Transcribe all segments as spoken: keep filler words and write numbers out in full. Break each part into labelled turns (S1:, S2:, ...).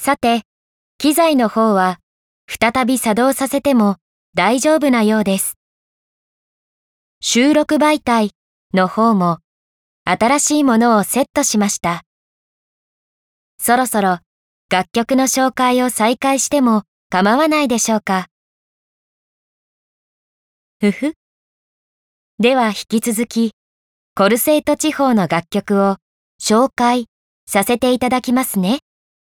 S1: さて、機材の方は再び作動させても大丈夫なようです。収録媒体の方も新しいものをセットしました。そろそろ楽曲の紹介を再開しても構わないでしょうか。ふふ。では引き続き、コルセイト地方の楽曲を紹介させていただきますね。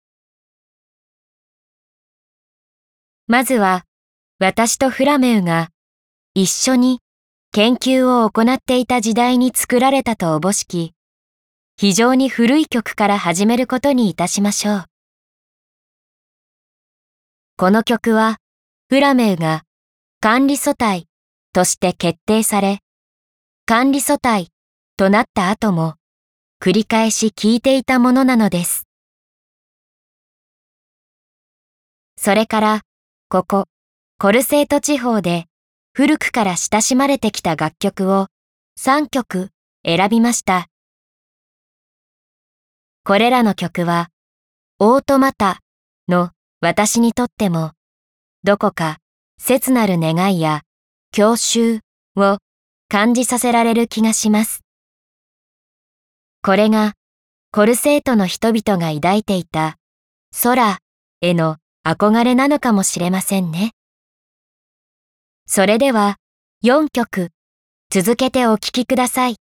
S1: まずは、私とフラメウが一緒に研究を行っていた時代に作られたとおぼしき、非常に古い曲から始めることにいたしましょう。この曲は、フラメウが管理素体として決定され、管理素体となった後も繰り返し聴いていたものなのです。それから、ここ、コルセイト地方で古くから親しまれてきた楽曲をさんきょく選びました。これらの曲は、オートマタの私にとっても、どこか切なる願いや郷愁を感じさせられる気がします。これがコルセイトの人々が抱いていた空への憧れなのかもしれませんね。それではよんきょく続けてお聴きください。